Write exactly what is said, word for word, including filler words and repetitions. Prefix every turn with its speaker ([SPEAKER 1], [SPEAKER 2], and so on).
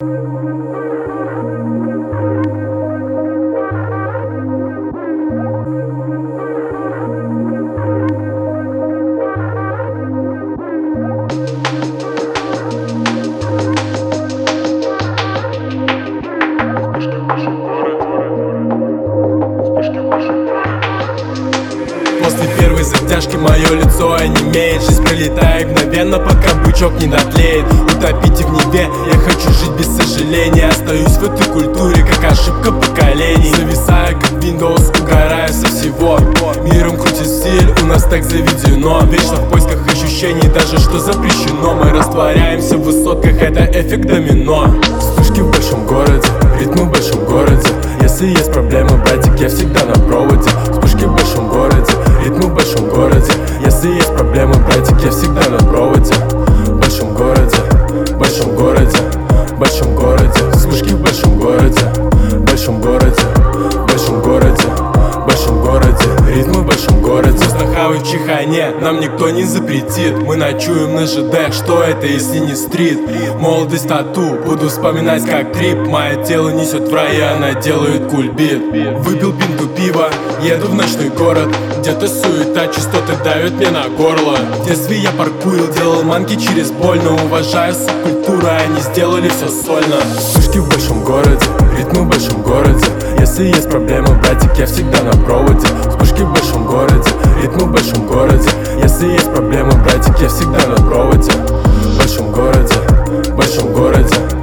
[SPEAKER 1] После первой затяжки мое лицо онемеет. Жизнь пролетает мгновенно, пока бычок не дотлеет. Утопите в Неве, я хочу жить без сожаления. Остаюсь в этой культуре, как ошибка поколений. Зависаю, как Windows, угораю со всего. Миром крутит стиль, у нас так заведено. Вечно в поисках ощущений, даже что запрещено. Мы растворяемся в высотках, это эффект домино. Вспышки в большом городе, ритмы в большом городе. Если есть проблемы, братик, я всегда на проводе. Вспышки в большом городе, ритмы в большом городе. Если есть проблемы, братик, я всегда на проводе. В большом городе, в большом городе, в большом городе. Вспышки в большом городе, в большом городе, в большом городе, в большом городе. Ритмы в большом городе. Стахавы в Чехане нам никто не запретит. Мы ночуем на ЖД, что это если не стрит? Молодость тату, буду вспоминать как трип. Мое тело несет в рай, она делает кульбит. Выпил пинту пива, еду в ночной город. Где-то суета, частоты давят мне на горло. В детстве я паркурил, делал манки через боль. Но уважаю субкультуру, они сделали все сольно. Вспышки в большом городе, ритмы в большом городе. Если есть проблемы, братик, я всегда на проводе. Вспышки в большом городе, ритмы в большом городе. Если есть проблемы, братик, я всегда на проводе. В большом городе, в большом городе.